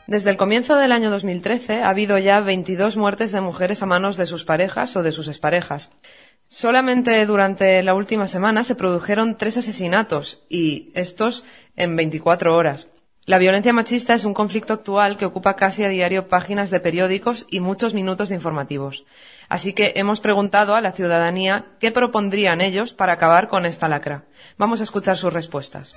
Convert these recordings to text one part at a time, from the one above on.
Desde el comienzo del año 2013 ha habido ya 22 muertes de mujeres a manos de sus parejas o de sus exparejas. Solamente durante la última semana se produjeron 3 asesinatos, y estos en 24 horas. La violencia machista es un conflicto actual que ocupa casi a diario páginas de periódicos y muchos minutos de informativos. Así que hemos preguntado a la ciudadanía qué propondrían ellos para acabar con esta lacra. Vamos a escuchar sus respuestas.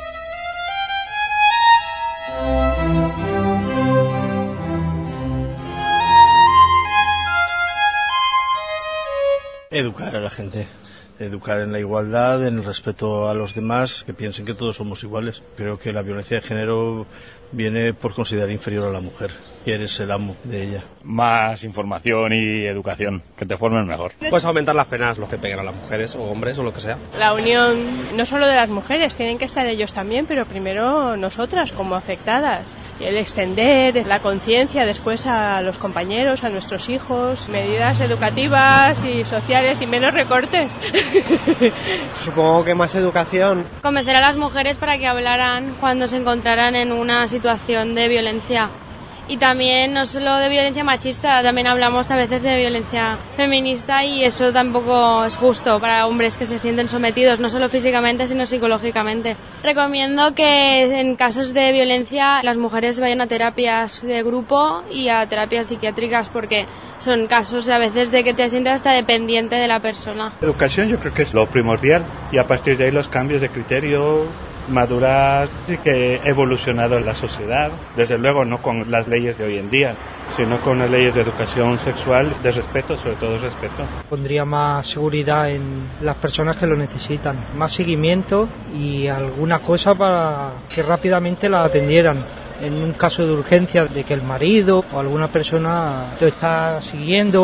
Educar a la gente, educar en la igualdad, en el respeto a los demás, que piensen que todos somos iguales. Creo que la violencia de género viene por considerar inferior a la mujer, que eres el amo de ella. Más información y educación, que te formen mejor. Pues aumentar las penas, los que peguen a las mujeres o hombres o lo que sea. La unión no solo de las mujeres, tienen que estar ellos también, pero primero nosotras como afectadas. Y el extender la conciencia después a los compañeros, a nuestros hijos, medidas educativas y sociales y menos recortes. Supongo que más educación. Convencer a las mujeres para que hablaran cuando se encontraran en una situación de violencia. Y también no solo de violencia machista, también hablamos a veces de violencia feminista, y eso tampoco es justo para hombres que se sienten sometidos, no solo físicamente sino psicológicamente. Recomiendo que en casos de violencia las mujeres vayan a terapias de grupo y a terapias psiquiátricas, porque son casos a veces de que te sientes hasta dependiente de la persona. Educación yo creo que es lo primordial, y a partir de ahí los cambios de criterio, madurar, y que ha evolucionado la sociedad, desde luego no con las leyes de hoy en día, sino con las leyes de educación sexual, de respeto, sobre todo respeto. Pondría más seguridad en las personas que lo necesitan, más seguimiento y alguna cosa para que rápidamente la atendieran. En un caso de urgencia de que el marido o alguna persona lo está siguiendo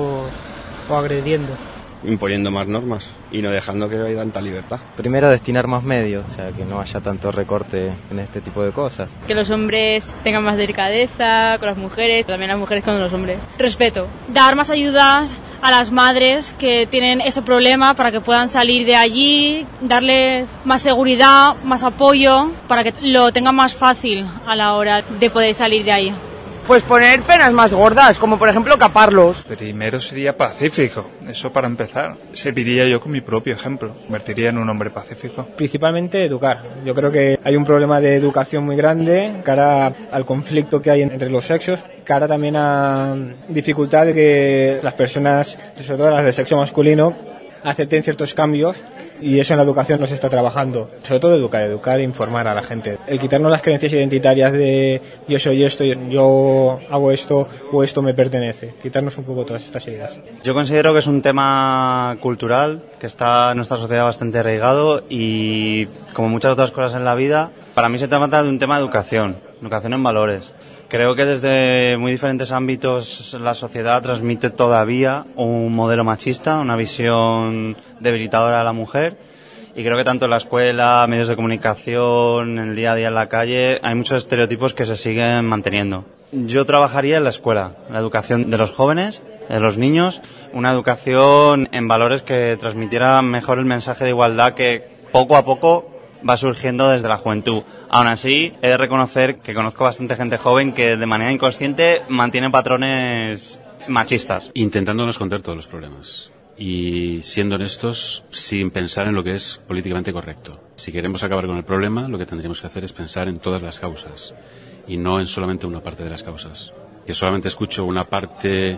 o agrediendo. Imponiendo más normas y no dejando que haya tanta libertad. Primero, destinar más medios, o sea, que no haya tanto recorte en este tipo de cosas. Que los hombres tengan más delicadeza con las mujeres, también las mujeres con los hombres. Respeto. Dar más ayudas a las madres que tienen ese problema para que puedan salir de allí, darles más seguridad, más apoyo, para que lo tengan más fácil a la hora de poder salir de ahí. Pues poner penas más gordas, como por ejemplo caparlos. Primero sería pacífico, eso para empezar. Serviría yo con mi propio ejemplo, convertiría en un hombre pacífico. Principalmente educar. Yo creo que hay un problema de educación muy grande cara al conflicto que hay entre los sexos, cara también a dificultad de que las personas, sobre todo las de sexo masculino, acepten ciertos cambios. Y eso en la educación no se está trabajando. Sobre todo educar e informar a la gente. El quitarnos las creencias identitarias de yo soy esto, yo hago esto o esto me pertenece. Quitarnos un poco todas estas ideas. Yo considero que es un tema cultural que está en nuestra sociedad bastante arraigado, y como muchas otras cosas en la vida, para mí se trata de un tema de educación en valores. Creo que desde muy diferentes ámbitos la sociedad transmite todavía un modelo machista, una visión debilitadora de la mujer, y creo que tanto en la escuela, medios de comunicación, en el día a día en la calle, hay muchos estereotipos que se siguen manteniendo. Yo trabajaría en la escuela, en la educación de los jóvenes, de los niños, una educación en valores que transmitiera mejor el mensaje de igualdad que poco a poco va surgiendo desde la juventud. Aún así, he de reconocer que conozco bastante gente joven que de manera inconsciente mantiene patrones machistas. Intentando no esconder todos los problemas y siendo honestos sin pensar en lo que es políticamente correcto. Si queremos acabar con el problema, lo que tendríamos que hacer es pensar en todas las causas y no en solamente una parte de las causas. Que solamente escucho una parte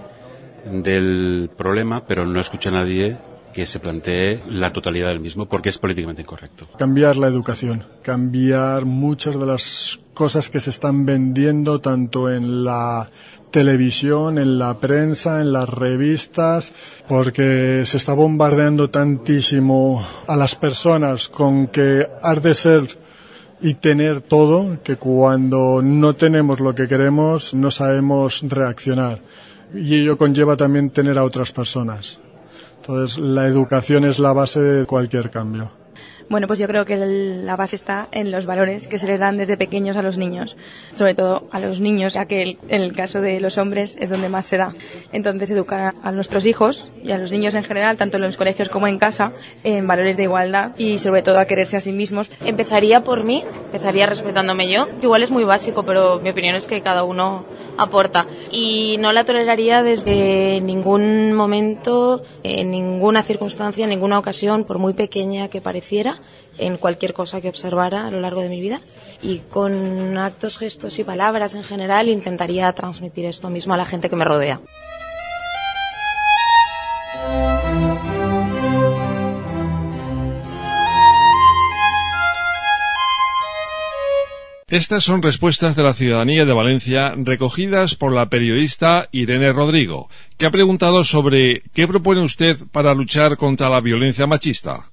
del problema, pero no escucho a nadie que se plantee la totalidad del mismo, porque es políticamente incorrecto. Cambiar la educación, cambiar muchas de las cosas que se están vendiendo tanto en la televisión, en la prensa, en las revistas, porque se está bombardeando tantísimo a las personas con que has de ser y tener todo, que cuando no tenemos lo que queremos no sabemos reaccionar, y ello conlleva también tener a otras personas. Entonces, la educación es la base de cualquier cambio. Bueno, pues yo creo que la base está en los valores que se les dan desde pequeños a los niños, sobre todo a los niños, ya que en el caso de los hombres es donde más se da. Entonces, educar a nuestros hijos y a los niños en general, tanto en los colegios como en casa, en valores de igualdad y sobre todo a quererse a sí mismos. Empezaría por mí, Empezaría respetándome yo. Igual es muy básico, pero mi opinión es que cada uno aporta. Y no la toleraría desde ningún momento, en ninguna circunstancia, en ninguna ocasión, por muy pequeña que pareciera, en cualquier cosa que observara a lo largo de mi vida. Y con actos, gestos y palabras en general intentaría transmitir esto mismo a la gente que me rodea. Estas son respuestas de la ciudadanía de Valencia recogidas por la periodista Irene Rodrigo, que ha preguntado sobre ¿qué propone usted para luchar contra la violencia machista?